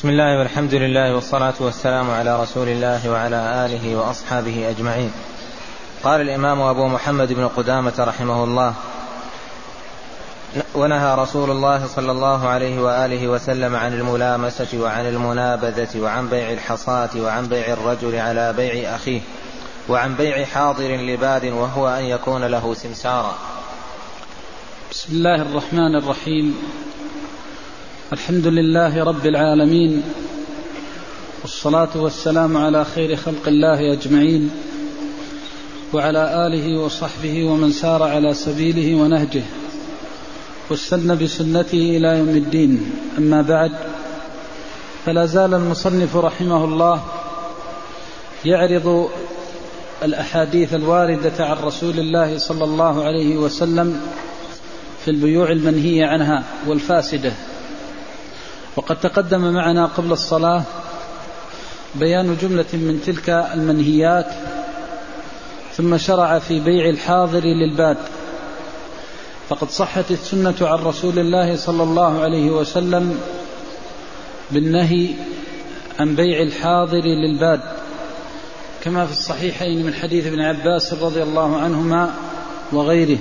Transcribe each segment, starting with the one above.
بسم الله والحمد لله والصلاة والسلام على رسول الله وعلى آله وأصحابه أجمعين. قال الإمام أبو محمد بن قدامة رحمه الله: ونهى رسول الله صلى الله عليه وآله وسلم عن الملامسة وعن المنابذة وعن بيع الحصاة وعن بيع الرجل على بيع أخيه وعن بيع حاضر لباد وهو أن يكون له سمسارا. بسم الله الرحمن الرحيم. الحمد لله رب العالمين، والصلاة والسلام على خير خلق الله أجمعين وعلى آله وصحبه ومن سار على سبيله ونهجه واستنى بسنته إلى يوم الدين. أما بعد، فلا زال المصنف رحمه الله يعرض الأحاديث الواردة عن رسول الله صلى الله عليه وسلم في البيوع المنهية عنها والفاسدة. وقد تقدم معنا قبل الصلاة بيان جملة من تلك المنهيات، ثم شرع في بيع الحاضر للباد. فقد صحت السنة عن رسول الله صلى الله عليه وسلم بالنهي عن بيع الحاضر للباد، كما في الصحيحين من حديث ابن عباس رضي الله عنهما وغيره.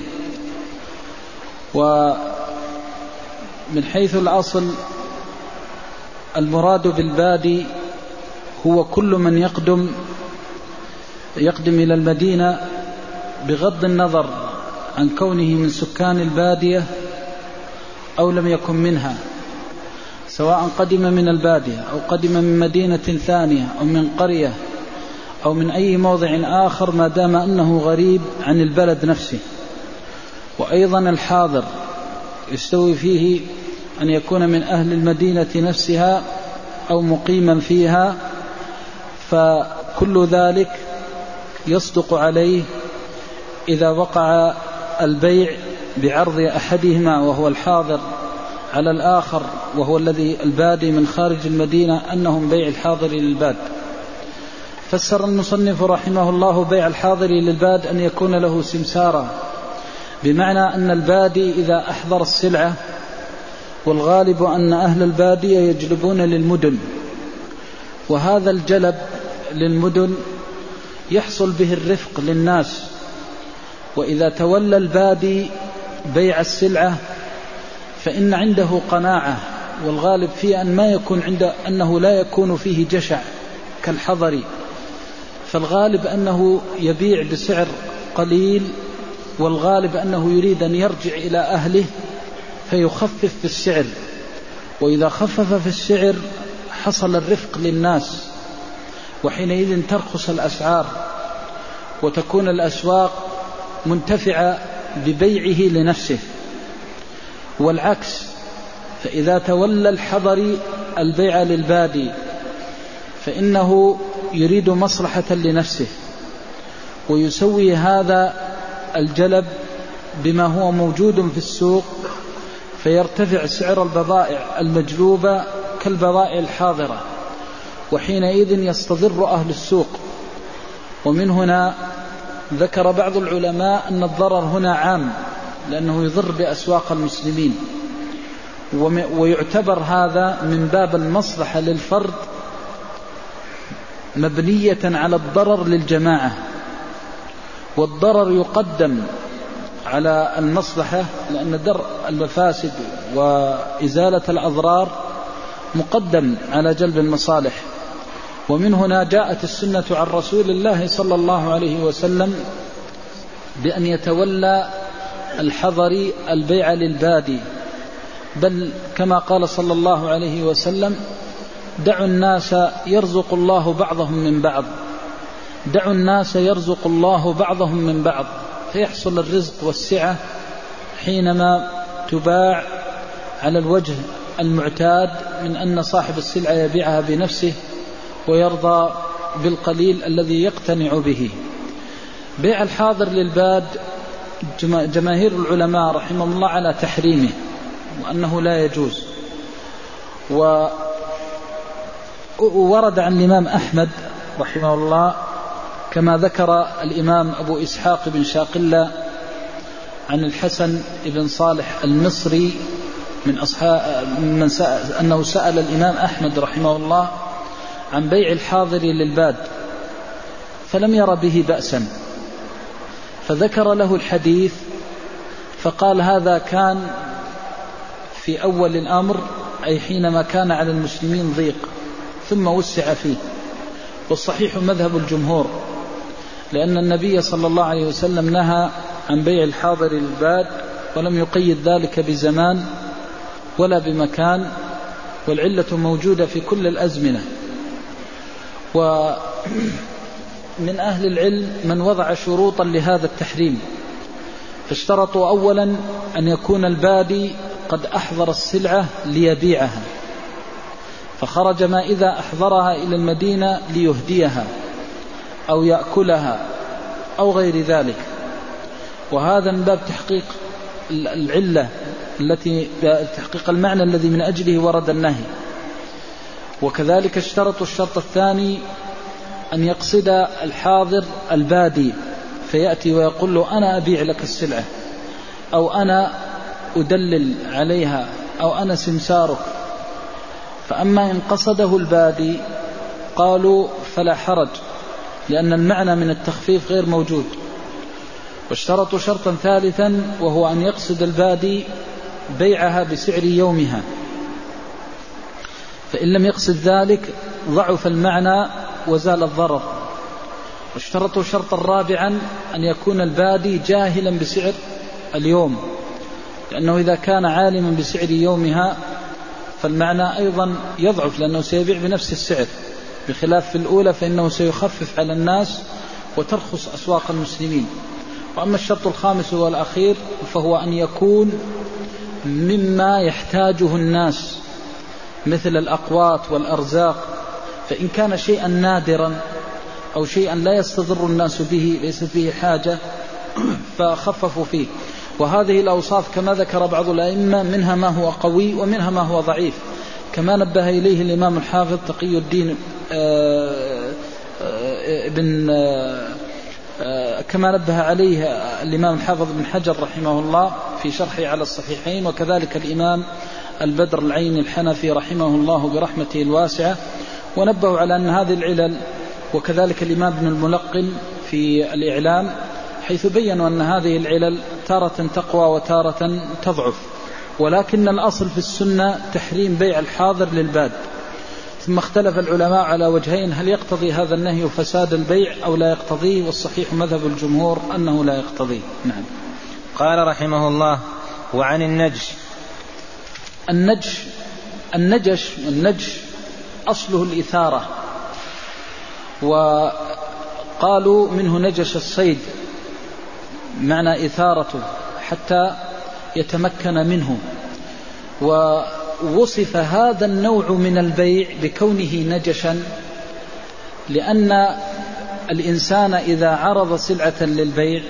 ومن حيث الأصل، المراد بالبادي هو كل من يقدم إلى المدينة بغض النظر عن كونه من سكان البادية أو لم يكن منها، سواء قدم من البادية أو قدم من مدينة ثانية أو من قرية أو من أي موضع آخر، ما دام أنه غريب عن البلد نفسه. وأيضا الحاضر يستوي فيه أن يكون من أهل المدينة نفسها أو مقيما فيها، فكل ذلك يصدق عليه إذا وقع البيع بعرض أحدهما وهو الحاضر على الآخر وهو الذي البادي من خارج المدينة أنهم بيع الحاضر للباد. فسر المصنف رحمه الله بيع الحاضر للباد أن يكون له سمسارا، بمعنى أن البادي إذا أحضر السلعة، والغالب أن أهل البادية يجلبون للمدن، وهذا الجلب للمدن يحصل به الرفق للناس. وإذا تولى البادي بيع السلعة فإن عنده قناعة، والغالب فيه أن ما يكون عنده أنه لا يكون فيه جشع كالحضري، فالغالب أنه يبيع بسعر قليل، والغالب أنه يريد أن يرجع إلى أهله فيخفف في السعر. وإذا خفف في السعر حصل الرفق للناس، وحينئذ ترخص الأسعار وتكون الأسواق منتفعة ببيعه لنفسه. والعكس، فإذا تولى الحضري البيع للبادي فإنه يريد مصلحة لنفسه، ويسوي هذا الجلب بما هو موجود في السوق، فيرتفع سعر البضائع المجلوبة كالبضائع الحاضرة، وحينئذ يستضر أهل السوق. ومن هنا ذكر بعض العلماء أن الضرر هنا عام، لأنه يضر بأسواق المسلمين، ويعتبر هذا من باب المصلحة للفرد مبنية على الضرر للجماعة، والضرر يقدم على المصلحة، لأن درء المفاسد وإزالة الأضرار مقدم على جلب المصالح. ومن هنا جاءت السنة عن رسول الله صلى الله عليه وسلم بأن يتولى الحضري البيع للبادي، بل كما قال صلى الله عليه وسلم: دعوا الناس يرزق الله بعضهم من بعض، دعوا الناس يرزق الله بعضهم من بعض، فيحصل الرزق والسعة حينما تباع على الوجه المعتاد من أن صاحب السلعة يبيعها بنفسه ويرضى بالقليل الذي يقتنع به. بيع الحاضر للباد جماهير العلماء رحمهم الله على تحريمه وأنه لا يجوز. وورد عن الإمام أحمد رحمه الله كما ذكر الإمام أبو إسحاق بن شاقلة عن الحسن بن صالح المصري من أصحاب أنه سأل الإمام أحمد رحمه الله عن بيع الحاضر للباد فلم ير به بأسا، فذكر له الحديث فقال هذا كان في أول الأمر، أي حينما كان على المسلمين ضيق ثم وسع فيه. والصحيح مذهب الجمهور، لأن النبي صلى الله عليه وسلم نهى عن بيع الحاضر للباد ولم يقيد ذلك بزمان ولا بمكان، والعلة موجودة في كل الأزمنة. ومن أهل العلم من وضع شروطا لهذا التحريم، فاشترطوا أولا أن يكون البادي قد أحضر السلعة ليبيعها، فخرج ما إذا أحضرها إلى المدينة ليهديها أو يأكلها أو غير ذلك، وهذا من باب تحقيق العلة التي تحقيق المعنى الذي من أجله ورد النهي. وكذلك اشترطوا الشرط الثاني أن يقصد الحاضر البادي فيأتي ويقول له أنا أبيع لك السلعة، أو أنا أدلل عليها، أو أنا سمسارك. فأما إن قصده البادي قالوا فلا حرج، لأن المعنى من التخفيف غير موجود. واشترطوا شرطا ثالثا وهو أن يقصد البادي بيعها بسعر يومها، فإن لم يقصد ذلك ضعف المعنى وزال الضرر. واشترطوا شرطا رابعا أن يكون البادي جاهلا بسعر اليوم، لأنه إذا كان عالما بسعر يومها فالمعنى أيضا يضعف، لأنه سيبيع بنفس السعر، بخلاف في الأولى فإنه سيخفف على الناس وترخص أسواق المسلمين. وأما الشرط الخامس والأخير فهو أن يكون مما يحتاجه الناس مثل الأقوات والأرزاق، فإن كان شيئا نادرا أو شيئا لا يستضر الناس به ليس فيه حاجة فخففوا فيه. وهذه الأوصاف كما ذكر بعض الأئمة منها ما هو قوي ومنها ما هو ضعيف، كما نبه إليه الإمام الحافظ تقي الدين كما نبه عليه الإمام الحافظ بن حجر رحمه الله في شرحه على الصحيحين، وكذلك الإمام البدر العيني الحنفي رحمه الله برحمته الواسعة، ونبهوا على أن هذه العلل، وكذلك الإمام ابن الملقن في الإعلام، حيث بيّنوا أن هذه العلل تارة تقوى وتارة تضعف، ولكن الأصل في السنة تحريم بيع الحاضر للباد. ثم اختلف العلماء على وجهين، هل يقتضي هذا النهي فساد البيع أو لا يقتضيه، والصحيح مذهب الجمهور أنه لا يقتضيه. نعم. قال رحمه الله: وعن النجش أصله الإثارة، وقالوا منه نجش الصيد، معنى إثارته حتى يتمكن منه. ووصف هذا النوع من البيع بكونه نجشا، لأن الإنسان إذا عرض سلعة للبيع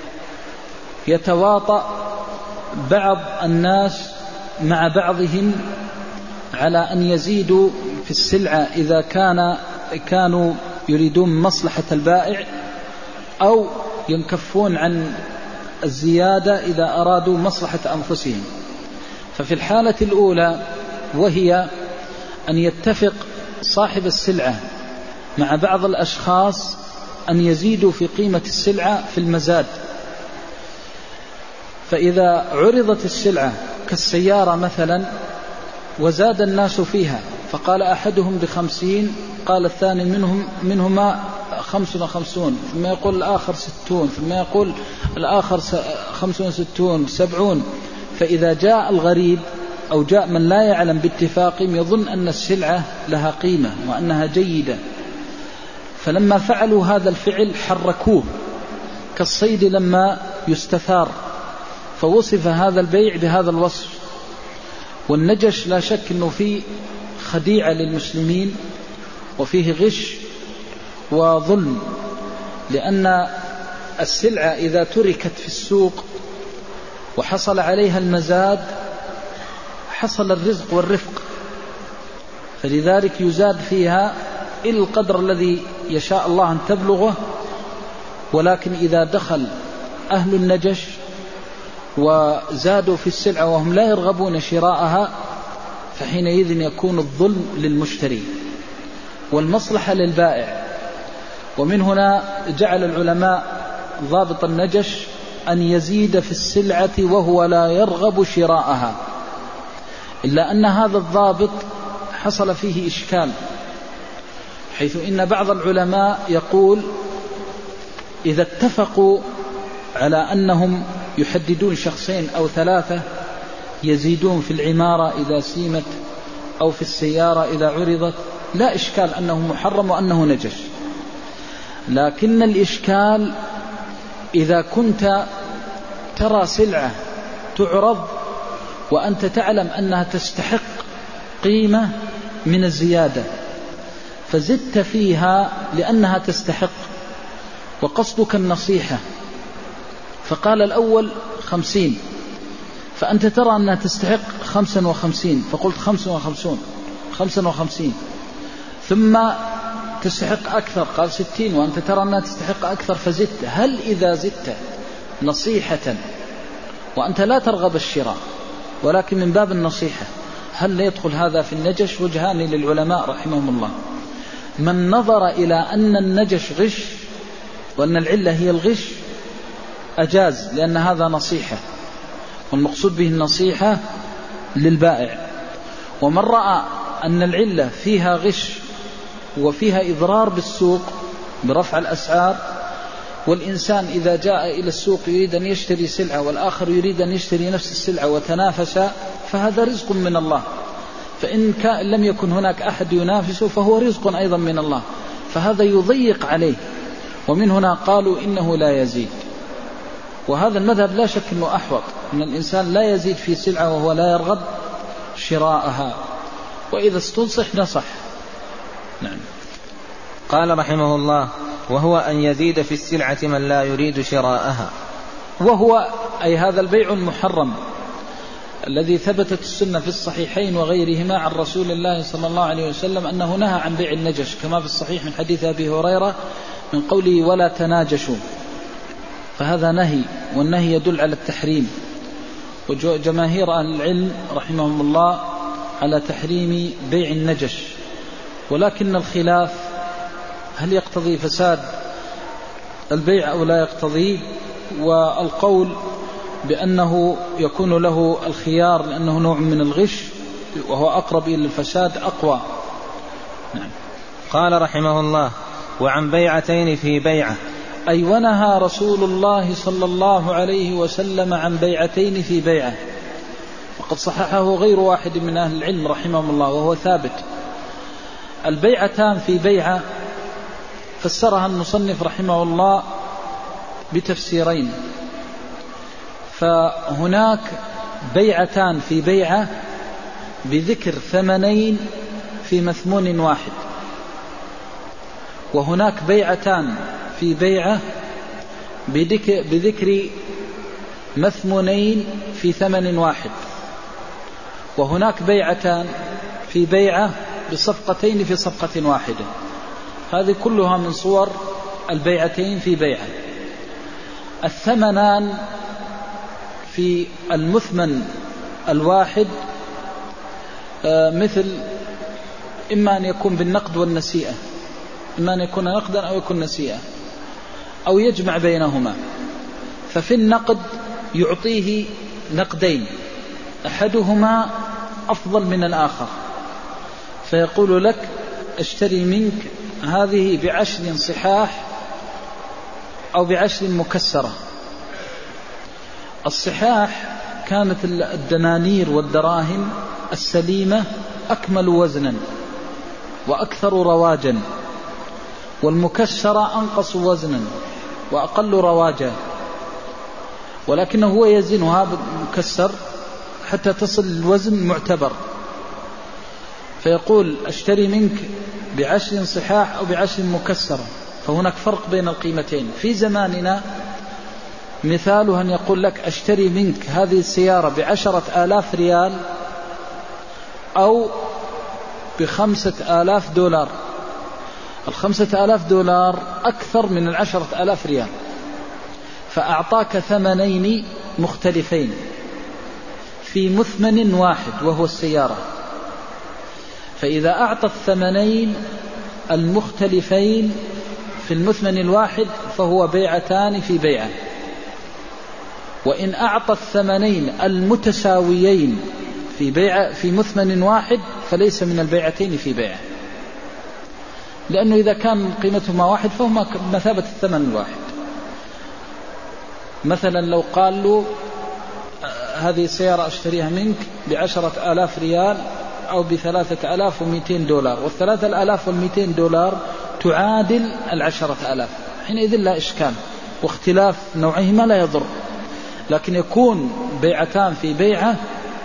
يتواطأ بعض الناس مع بعضهم على أن يزيدوا في السلعة إذا كانوا يريدون مصلحة البائع، أو ينكفون عن الزيادة إذا أرادوا مصلحة أنفسهم. ففي الحالة الأولى وهي أن يتفق صاحب السلعة مع بعض الأشخاص أن يزيدوا في قيمة السلعة في المزاد، فإذا عرضت السلعة كالسيارة مثلا وزاد الناس فيها، فقال أحدهم ب50، قال الثاني منهما 55، ثم يقول الآخر 60، ثم يقول الآخر 65 70. فإذا جاء الغريب أو جاء من لا يعلم باتفاقهم يظن أن السلعة لها قيمة وأنها جيدة، فلما فعلوا هذا الفعل حركوه كالصيد لما يستثار، فوصف هذا البيع بهذا الوصف. والنجش لا شك أنه فيه خديعة للمسلمين وفيه غش وظلم، لأن السلعة إذا تركت في السوق وحصل عليها المزاد حصل الرزق والرفق، فلذلك يزاد فيها إلى القدر الذي يشاء الله أن تبلغه. ولكن إذا دخل أهل النجش وزادوا في السلعة وهم لا يرغبون شراءها، فحينئذ يكون الظلم للمشتري والمصلحة للبائع. ومن هنا جعل العلماء ضابط النجش أن يزيد في السلعة وهو لا يرغب شراءها، إلا أن هذا الضابط حصل فيه إشكال، حيث إن بعض العلماء يقول إذا اتفقوا على أنهم يحددون شخصين أو ثلاثة يزيدون في العمارة إذا سيمت أو في السيارة إذا عرضت، لا إشكال أنه محرم وأنه نجش. لكن الإشكال إذا كنت ترى سلعة تعرض وأنت تعلم أنها تستحق قيمة من الزيادة فزدت فيها لأنها تستحق وقصدك النصيحة، فقال الأول 50، فأنت ترى أنها تستحق 55 فقلت 55 ثم تستحق أكثر قال 60 وأنت ترى أنها تستحق أكثر فزدت. هل إذا زدت نصيحة وأنت لا ترغب الشراء ولكن من باب النصيحة هل يدخل هذا في النجش؟ وجهان للعلماء رحمهم الله. من نظر إلى أن النجش غش وأن العلة هي الغش أجاز، لأن هذا نصيحة والمقصود به النصيحة للبائع. ومن رأى أن العلة فيها غش وفيها إضرار بالسوق برفع الأسعار، والإنسان إذا جاء إلى السوق يريد أن يشتري سلعة والآخر يريد أن يشتري نفس السلعة وتنافسا فهذا رزق من الله، فإن لم يكن هناك أحد ينافسه فهو رزق أيضا من الله، فهذا يضيق عليه. ومن هنا قالوا إنه لا يزيد، وهذا المذهب لا شك أنه أحوط، أن الإنسان لا يزيد في سلعة وهو لا يرغب شراءها، وإذا استنصح نصح. نعم. قال رحمه الله: وهو أن يزيد في السلعة من لا يريد شراءها، وهو أي هذا البيع المحرم الذي ثبتت السنة في الصحيحين وغيرهما عن رسول الله صلى الله عليه وسلم أنه نهى عن بيع النجش، كما في الصحيح من حديث أبي هريرة من قوله ولا تناجشوا، فهذا نهي، والنهي يدل على التحريم. وجماهير أهل العلم رحمهم الله على تحريم بيع النجش، ولكن الخلاف هل يقتضي فساد البيع أو لا يقتضي، والقول بأنه يكون له الخيار لأنه نوع من الغش وهو أقرب إلى الفساد أقوى. نعم. قال رحمه الله: وعن بيعتين في بيعة، أي ونهى رسول الله صلى الله عليه وسلم عن بيعتين في بيعة، وقد صححه غير واحد من أهل العلم رحمهم الله وهو ثابت. البيعتان في بيعة فسرها المصنف رحمه الله بتفسيرين، فهناك بيعتان في بيعة بذكر ثمنين في مثمون واحد، وهناك بيعتان في بيعة بذكر مثمونين في ثمن واحد، وهناك بيعتان في بيعة بصفقتين في صفقة واحدة. هذه كلها من صور البيعتين في بيعة. الثمنان في المثمن الواحد مثل إما أن يكون بالنقد والنسيئة، إما أن يكون نقدا أو يكون نسيئة أو يجمع بينهما. ففي النقد يعطيه نقدين أحدهما أفضل من الآخر، فيقول لك اشتري منك هذه ب10 صحاح أو ب10 مكسرة. الصحاح كانت الدنانير والدراهم السليمة أكمل وزنا وأكثر رواجا، والمكسرة أنقص وزنا وأقل رواجا، ولكنه هو يزنها بالمكسر حتى تصل الوزن المعتبر، فيقول اشتري منك ب10 صحاح أو ب10 مكسرة، فهناك فرق بين القيمتين. في زماننا مثاله أن يقول لك اشتري منك هذه السيارة ب10,000 ريال أو ب5,000 $. 5,000 $, أكثر من 10,000 ريال، فأعطاك ثمنين مختلفين في مثمن واحد وهو السيارة، فإذا أعطى الثمنين المختلفين في المثمن الواحد فهو بيعتان في بيعة، وإن أعطى الثمنين المتساويين في بيعة في مثمن واحد فليس من البيعتين في بيعة، لأنه إذا كان قيمتهما واحد فهما مثابة الثمن الواحد. مثلا لو قال له هذه السيارة أشتريها منك ب10,000 ريال أو ب3,200 $، وال3,200 تعادل 10,000، حينئذ لا إشكال، واختلاف نوعهما لا يضر. لكن يكون بيعتان في بيعة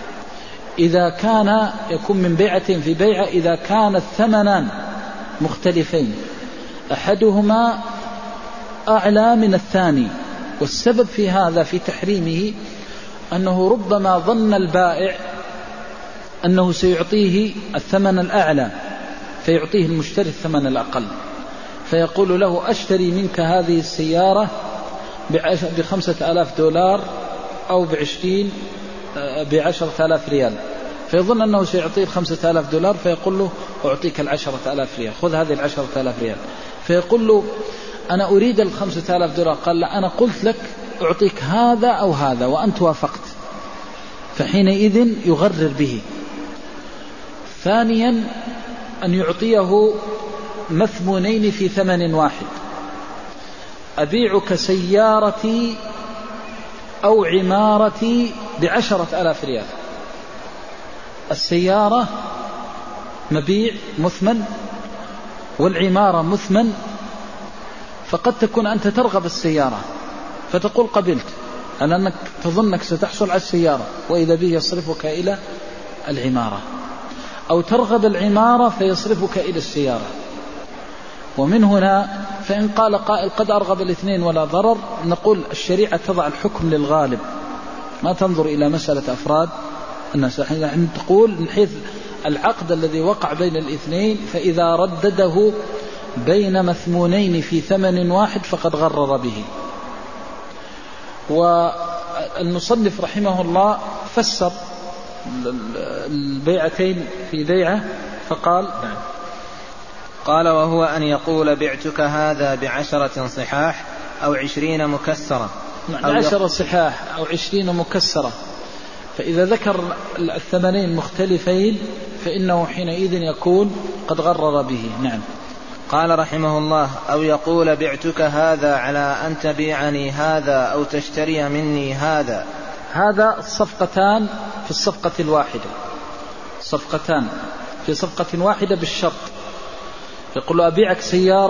يكون من بيعة في بيعة إذا كان الثمنان مختلفين، أحدهما أعلى من الثاني. والسبب في هذا في تحريمه أنه ربما ظن البائع أنه سيعطيه الثمن الأعلى فيعطيه المشتري الثمن الأقل، فيقول له أشتري منك هذه السيارة ب5,000 $ أو ب10,000 ريال، فيظن أنه سيعطيه 5,000 $، فيقول له أعطيك 10,000 ريال، خذ هذه 10,000 ريال. فيقول له أنا أريد 5,000 $، قال لا، أنا قلت لك أعطيك هذا أو هذا وأنت وافقت، فحينئذ يغرر به. ثانيا أن يعطيه مثمونين في ثمن واحد، أبيعك سيارتي أو عمارتي ب10,000 ريال. السيارة مبيع مثمن والعمارة مثمن، فقد تكون أنت ترغب السيارة فتقول قبلت، لأنك تظنك ستحصل على السيارة وإذا به يصرفك إلى العمارة، أو ترغب العمارة فيصرفك إلى السيارة. ومن هنا فإن قال قائل قد أرغب الاثنين ولا ضرر، نقول الشريعة تضع الحكم للغالب، ما تنظر إلى مسألة أفراد الناس. نحن تقول من حيث العقد الذي وقع بين الاثنين، فإذا ردده بين مثمونين في ثمن واحد فقد غرر به. والمصنف رحمه الله فسر البيعتين في بيعة فقال قال وهو أن يقول بعتك هذا ب10 صحاح أو 20 مكسرة، 10 صحاح أو 20 مكسرة، فإذا ذكر الثمنين مختلفين فإنه حينئذ يكون قد غرر به. نعم. قال رحمه الله أو يقول بعتك هذا على أن تبيعني هذا أو تشتري مني هذا. هذا الصفقتان في الصفقة الواحدة، صفقتان في صفقة واحدة بالشرط. يقول أبيعك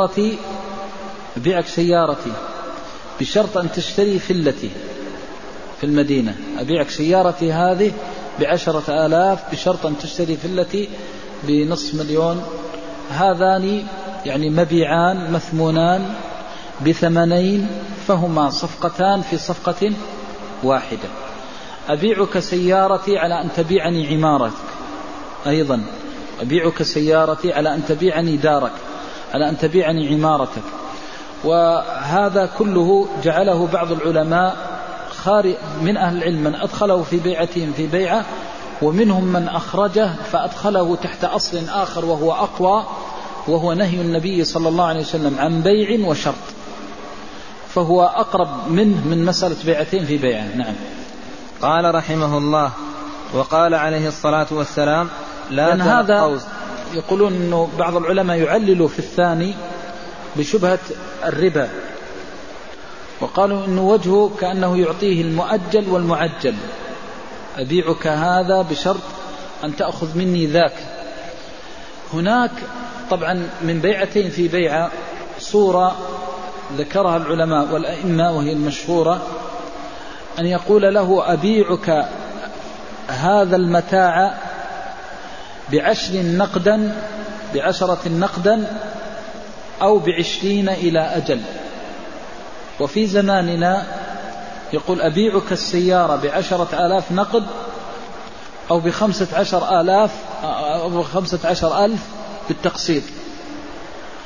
سيارتي بشرط أن تشتري فلتي في المدينة، أبيعك سيارتي هذه ب10,000 بشرط أن تشتري فلتي ب500,000. هذان يعني مبيعان مثمونان بثمنين، فهما صفقتان في صفقة واحدة. أبيعك سيارتي على أن تبيعني عمارتك، أيضا أبيعك سيارتي على أن تبيعني دارك، على أن تبيعني عمارتك. وهذا كله جعله بعض العلماء من أهل العلم من أدخله في بيعتهم في بيعة، ومنهم من أخرجه فأدخله تحت أصل آخر وهو أقوى، وهو نهي النبي صلى الله عليه وسلم عن بيع وشرط، فهو أقرب منه من مسألة بيعتين في بيعة. نعم. قال رحمه الله وقال عليه الصلاة والسلام لا هذا يقولون أنه بعض العلماء يعللوا في الثاني بشبهة الربا، وقالوا أنه وجهه كأنه يعطيه المؤجل والمعجل، أبيعك هذا بشرط أن تأخذ مني ذاك. هناك طبعا من بيعتين في بيعة صورة ذكرها العلماء والأئمة وهي المشهورة، أن يقول له أبيعك هذا المتاع ب10 نقدا أو ب20 إلى أجل. وفي زماننا يقول أبيعك السيارة ب10,000 نقد أو ب15,000 بالتقسيط.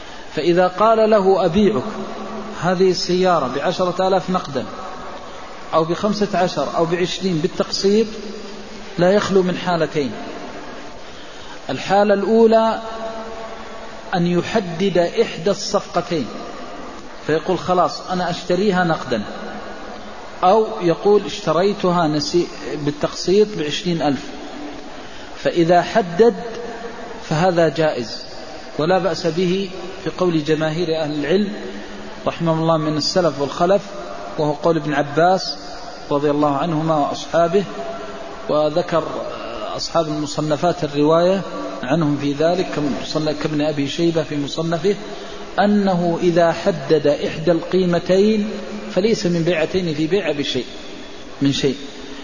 فإذا قال له أبيعك هذه السيارة ب10,000 نقدا أو ب15 أو ب20 بالتقسيط لا يخلو من حالتين. الحالة الأولى أن يحدد إحدى الصفقتين فيقول خلاص أنا أشتريها نقدا، أو يقول اشتريتها بالتقسيط ب20,000. فإذا حدد فهذا جائز ولا بأس به في قول جماهير أهل العلم رحمه الله من السلف والخلف، وهو قول ابن عباس رضي الله عنهما وأصحابه، وذكر أصحاب المصنفات الرواية عنهم في ذلك كابن أبي شيبة في مصنفه، أنه إذا حدد إحدى القيمتين فليس من بيعتين في بيع بشيء من شيء.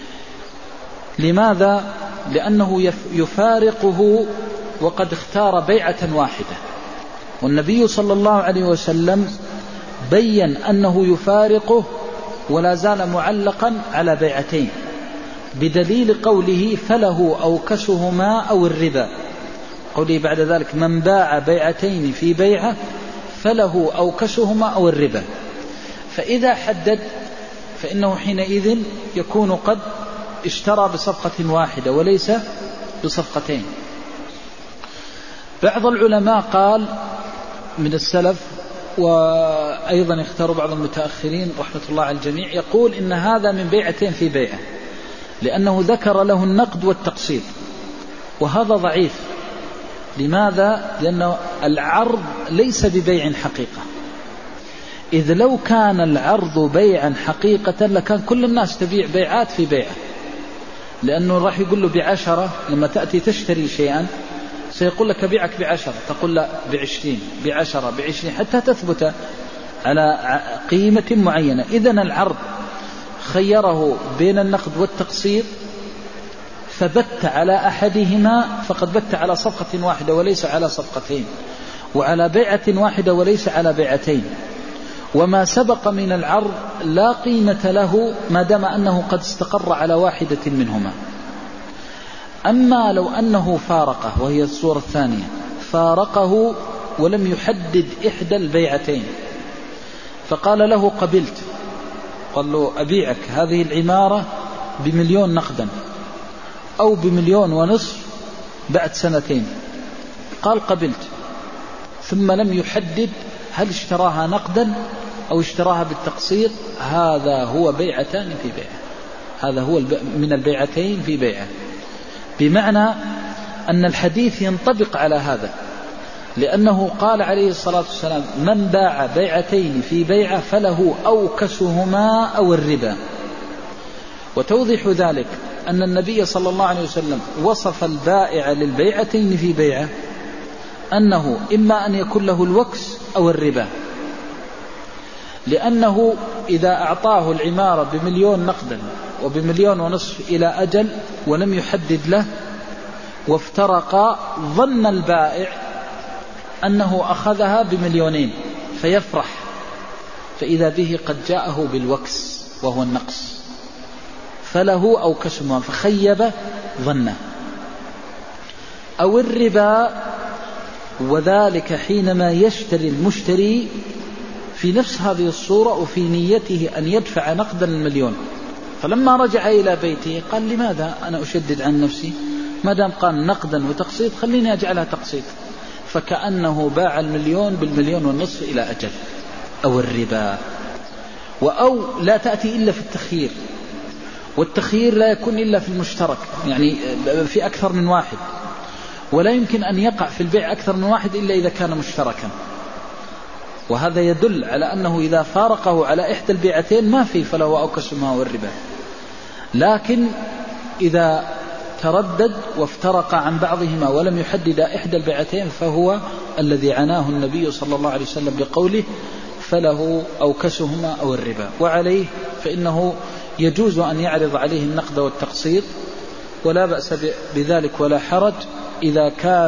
لماذا؟ لأنه يفارقه وقد اختار بيعة واحدة، والنبي صلى الله عليه وسلم بين أنه يفارقه ولا زال معلقا على بيعتين بدليل قوله فله أوكسهما أو الربا، قوله بعد ذلك من باع بيعتين في بيعة فله أوكسهما أو الربا. فإذا حدد فإنه حينئذ يكون قد اشترى بصفقة واحدة وليس بصفقتين. بعض العلماء قال من السلف وأيضا يختار بعض المتأخرين رحمة الله على الجميع، يقول إن هذا من بيعتين في بيعة، لأنه ذكر له النقد والتقسيط، وهذا ضعيف. لماذا؟ لأن العرض ليس ببيع حقيقة، إذ لو كان العرض بيعا حقيقة لكان كل الناس تبيع بيعات في بيعة، لأنه راح يقول له ب10، لما تأتي تشتري شيئا سيقول لك بيعك ب10، تقول لا ب20 ب10 ب20 حتى تثبت على قيمة معينة. إذن العرض خيره بين النقد والتقسيط فبت على أحدهما فقد بت على صفقة واحدة وليس على صفقتين، وعلى بيعة واحدة وليس على بيعتين. وما سبق من العرض لا قيمة له ما دام أنه قد استقر على واحدة منهما. أما لو أنه فارقه، وهي الصورة الثانية، فارقه ولم يحدد إحدى البيعتين فقال له قبلت، قال له أبيعك هذه العمارة ب1,000,000 نقدا أو ب1,500,000 بعد 2 قال قبلت، ثم لم يحدد هل اشتراها نقدا أو اشتراها بالتقسيط، هذا هو بيعتان في بيعة، هذا هو من البيعتين في بيعة، بمعنى أن الحديث ينطبق على هذا، لأنه قال عليه الصلاة والسلام من باع بيعتين في بيعة فله أوكسهما أو الربا. وتوضح ذلك أن النبي صلى الله عليه وسلم وصف البائع للبيعتين في بيعة أنه إما أن يكون له الوكس أو الربا، لأنه إذا أعطاه العمارة ب1,000,000 نقدا وب1,500,000 إلى أجل ولم يحدد له وافترقا، ظن البائع أنه أخذها ب2,000,000 فيفرح، فإذا به قد جاءه بالوكس وهو النقص، فله أوكسهما فخيب ظنه. أو الربا، وذلك حينما يشتري المشتري في نفس هذه الصورة وفي نيته أن يدفع نقدا 1,000,000، فلما رجع إلى بيته قال لماذا أنا أشدد عن نفسي، ما دام قال نقدا وتقسيط خليني أجعلها تقسيط، فكأنه باع 1,000,000 ب1,500,000 إلى أجل. أو الربا. أو لا تأتي إلا في التخيير، والتخيير لا يكون إلا في المشترك، يعني في أكثر من واحد، ولا يمكن أن يقع في البيع أكثر من واحد إلا إذا كان مشتركا، وهذا يدل على أنه إذا فارقه على إحدى البيعتين ما فيه فله أوكسهما والربا. لكن إذا تردد وافترق عن بعضهما ولم يحدد إحدى البيعتين فهو الذي عناه النبي صلى الله عليه وسلم بقوله فله أوكسهما أو الربا. وعليه فإنه يجوز أن يعرض عليه النقد والتقسيط ولا بأس بذلك ولا حرج إذا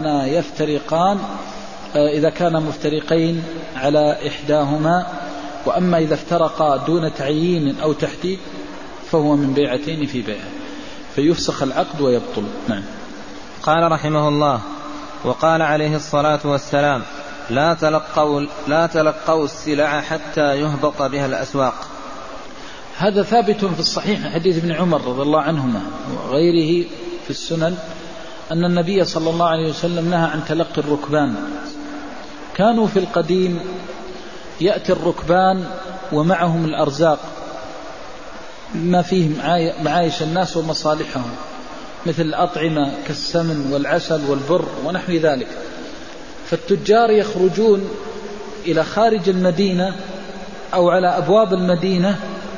كان مفترقين على إحداهما. وأما إذا افترقا دون تعيين أو تحديد فهو من بيعتين في بيعة فيفسخ العقد ويبطل. نعم. قال رحمه الله: وقال عليه الصلاة والسلام: لا تلقوا السلع حتى يهبط بها الأسواق. هذا ثابت في الصحيح حديث ابن عمر رضي الله عنهما وغيره في السنن أن النبي صلى الله عليه وسلم نهى عن تلقي الركبان. كانوا في القديم يأتي الركبان ومعهم الأرزاق ما فيه معايش الناس ومصالحهم مثل الأطعمة كالسمن والعسل والبر ونحو ذلك، فالتجار يخرجون إلى خارج المدينة أو على أبواب المدينة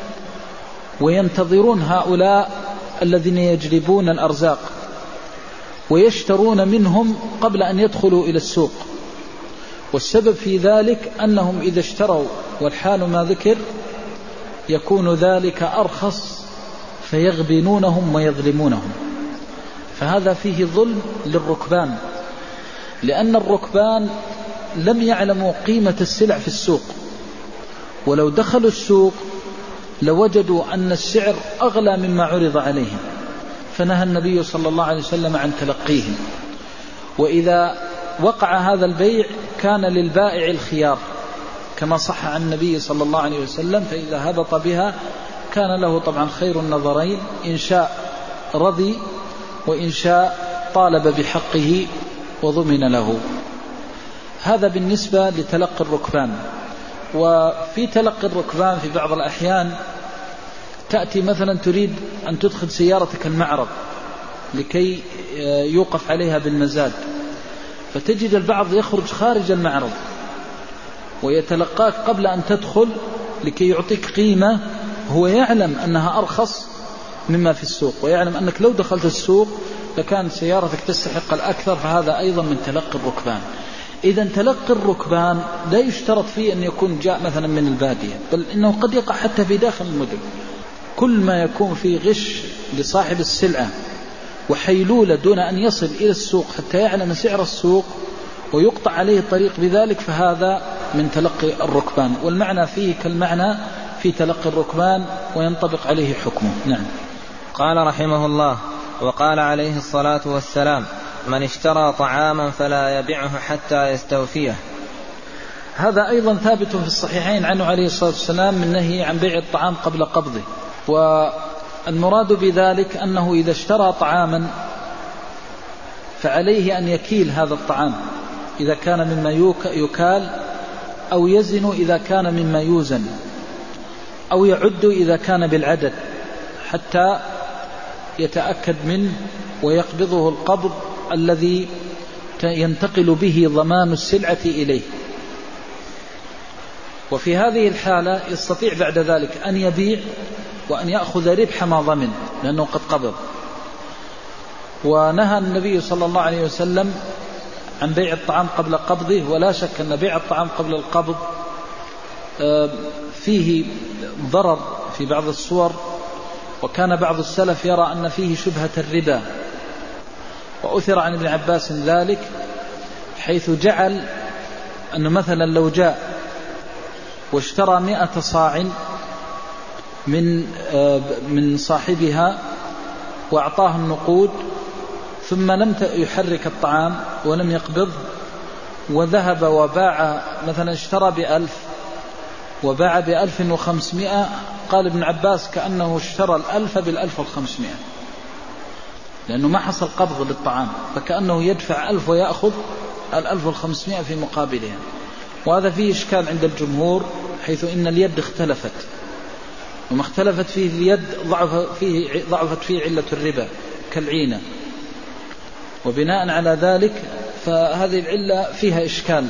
وينتظرون هؤلاء الذين يجلبون الأرزاق ويشترون منهم قبل أن يدخلوا إلى السوق. والسبب في ذلك أنهم إذا اشتروا والحال ما ذكر يكون ذلك أرخص فيغبنونهم ويظلمونهم، فهذا فيه ظلم للركبان، لأن الركبان لم يعلموا قيمة السلع في السوق، ولو دخلوا السوق لوجدوا أن السعر أغلى مما عرض عليهم، فنهى النبي صلى الله عليه وسلم عن تلقيهم. وإذا وقع هذا البيع كان للبائع الخيار كما صح عن النبي صلى الله عليه وسلم، فإذا هبط بها كان له طبعا خير النظرين، إن شاء رضي وإن شاء طالب بحقه وضمن له. هذا بالنسبة لتلقي الركبان. وفي تلقي الركبان في بعض الأحيان تأتي مثلا تريد أن تدخل سيارتك المعرض لكي يوقف عليها بالمزاد، فتجد البعض يخرج خارج المعرض ويتلقاك قبل أن تدخل لكي يعطيك قيمة هو يعلم أنها أرخص مما في السوق، ويعلم أنك لو دخلت السوق لكان سيارتك تستحق الأكثر، فهذا أيضا من تلقي الركبان. إذا تلقي الركبان لا يشترط فيه أن يكون جاء مثلا من البادية، بل إنه قد يقع حتى في داخل المدن. كل ما يكون في غش لصاحب السلعة وحيلولة دون أن يصل إلى السوق حتى يعلم سعر السوق ويقطع عليه الطريق بذلك، فهذا من تلقي الركبان، والمعنى فيه كالمعنى في تلقي الركبان وينطبق عليه حكمه. نعم. قال رحمه الله: وقال عليه الصلاة والسلام: من اشترى طعاما فلا يبيعه حتى يستوفيه. هذا أيضا ثابت في الصحيحين عنه عليه الصلاة والسلام من نهي عن بيع الطعام قبل قبضه. والمراد بذلك أنه إذا اشترى طعاما فعليه أن يكيل هذا الطعام إذا كان مما يكال، أو يزن إذا كان مما يوزن، أو يعد إذا كان بالعدد، حتى يتأكد منه ويقبضه القبض الذي ينتقل به ضمان السلعة إليه. وفي هذه الحالة يستطيع بعد ذلك أن يبيع وأن يأخذ ربح ما ضمن لأنه قد قبض. ونهى النبي صلى الله عليه وسلم عن بيع الطعام قبل قبضه، ولا شك أن بيع الطعام قبل القبض فيه ضرر في بعض الصور، وكان بعض السلف يرى أن فيه شبهة الربا، وأثر عن ابن عباس ذلك، حيث جعل أنه مثلا لو جاء واشترى 100 صاع من صاحبها وأعطاه النقود، ثم لم يحرك الطعام ولم يقبض، وذهب وباع مثلا اشترى ب1000 وباع ب1500، قال ابن عباس كأنه اشترى 1000 ب1500، لأنه ما حصل قبض للطعام، فكأنه يدفع 1000 ويأخذ 1500 في مقابلها. وهذا فيه إشكال عند الجمهور، حيث إن اليد اختلفت، وما اختلفت فيه اليد ضعفت فيه علة الربا كالعينة، وبناء على ذلك فهذه العلة فيها إشكال.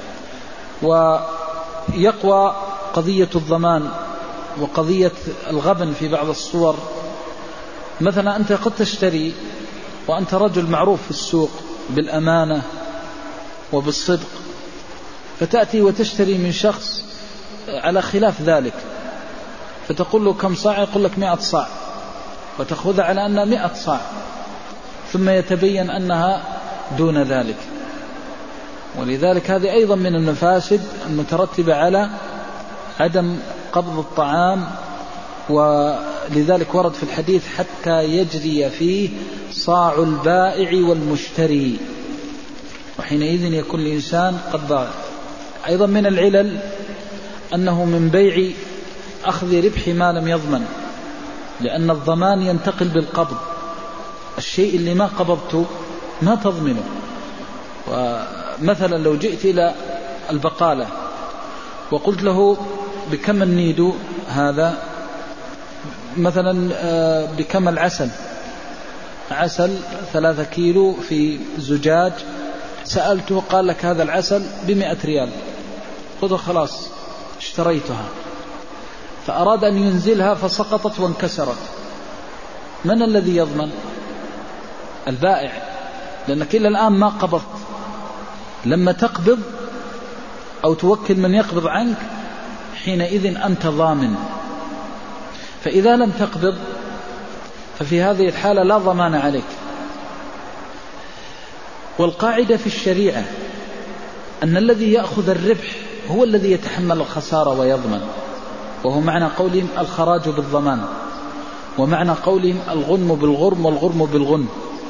ويقوى قضية الضمان وقضية الغبن في بعض الصور. مثلا أنت قد تشتري وأنت رجل معروف في السوق بالأمانة وبالصدق، فتأتي وتشتري من شخص على خلاف ذلك، فتقول له كم صاع؟ يقول لك 100 صاع، وتأخذها على أنها 100 صاع، ثم يتبين أنها دون ذلك. ولذلك هذه أيضا من المفاسد المترتبة على عدم قبض الطعام. ولذلك ورد في الحديث: حتى يجري فيه صاع البائع والمشتري، وحينئذ يكون الإنسان قد باع. أيضا من العلل أنه من بيع أخذ ربح ما لم يضمن، لأن الضمان ينتقل بالقبض، الشيء اللي ما قبضته ما تضمنه. ومثلا لو جئت إلى البقالة وقلت له بكم النيدو هذا، مثلا بكم العسل، عسل 3 كيلو في زجاج، سألته قال لك هذا العسل ب100 ريال، قلت خلاص اشتريتها، فأراد أن ينزلها فسقطت وانكسرت، من الذي يضمن؟ البائع، لأنك إلى الآن ما قبضت. لما تقبض أو توكل من يقبض عنك حينئذ أنت ضامن. فإذا لم تقبض ففي هذه الحالة لا ضمان عليك. والقاعدة في الشريعة أن الذي يأخذ الربح هو الذي يتحمل الخسارة ويضمن، وهو معنى قولهم الخراج بالضمان، ومعنى قولهم الغنم بالغرم والغرم بالغنم.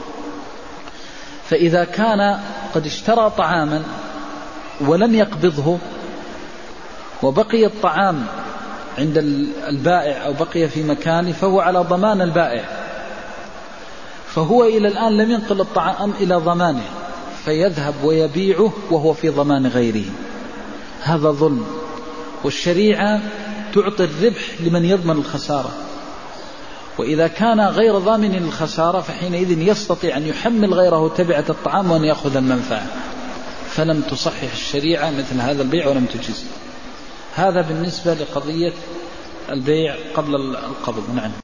فإذا كان قد اشترى طعاما ولم يقبضه وبقي الطعام عند البائع أو بقي في مكانه فهو على ضمان البائع، فهو إلى الآن لم ينقل الطعام إلى ضمانه، فيذهب ويبيعه وهو في ضمان غيره. هذا ظلم، والشريعة تعطي الربح لمن يضمن الخسارة. وإذا كان غير ضامن للخسارة فحينئذ يستطيع أن يحمل غيره تبعة الطعام وأن يأخذ المنفعة. فلم تصحح الشريعة مثل هذا البيع ولم تجز. هذا بالنسبة لقضية البيع قبل القبض. نعم.